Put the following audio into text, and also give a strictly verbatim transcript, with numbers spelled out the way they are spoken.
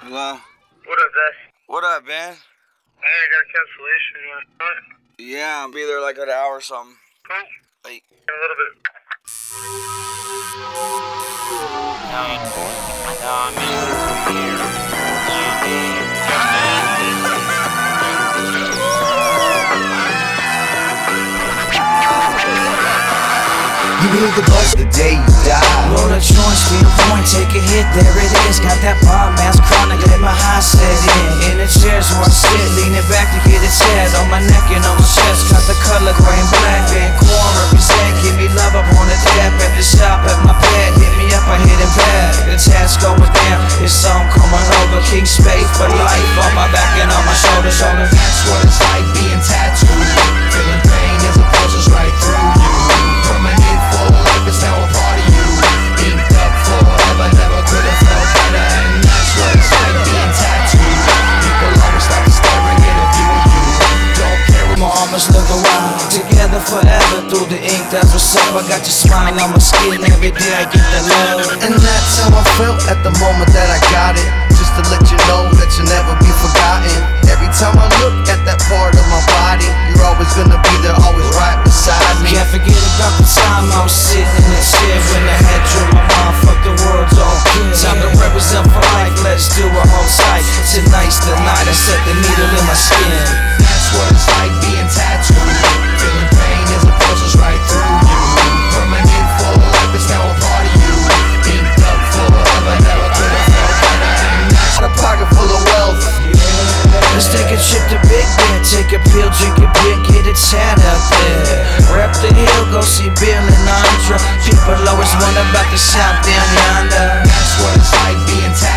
Hello? What up, Zach? What up, man? Hey, I got a cancellation. You want to start? Yeah, I'll be there like an hour or something. Cool. Like, In a little bit. You hear the buzz the day you die. Roll a joint, speed a point, take a hit, there it is. Got that bomb ass chronic, let my high set in. In the chairs where I sit, leaning back to get a chest on my neck and on my chest. Got the color gray and black, Van Corn represent. Give me love up on the tap at the shop at my bed. Hit me up, I hit it back. The task going down, it's on coming over. King Spade for life, on my back and on my shoulder, shoulder. That's what it's like being tattooed. Feeling pain as it pulses right through you. Permanent for life is now a part of you. Inked up forever, never could have felt better. And that's what it's like being tattooed. People always stop to stare and get a view of you. Don't care what My arms look a while, together forever through the ink, that's what's up. I got your smile on my skin, every day I get the love. And that's how I felt at the moment that I got it. Just to let you know that you'll never be forgotten. Every time I look at that part of my body, you're always gonna be there, always right beside me. Can't forget about the time I was sitting in the chair when I had drew my mind, fuck the world's all good. Time to represent for life, let's do a whole sight. Tonight's the night I set the needle in my skin. That's what it's like being tattooed. Feeling pain as it pulses right through you. Permanent for life is now a part of you. Inked up forever, never could have felt better. And that's a pocket full of wealth. Let's take a trip to Big Ben, take a pill, drink a beer, get a chat out there. Rep the hill, go see Bill and Andra. People always wonder about the shop down yonder. That's what it's like being tattooed.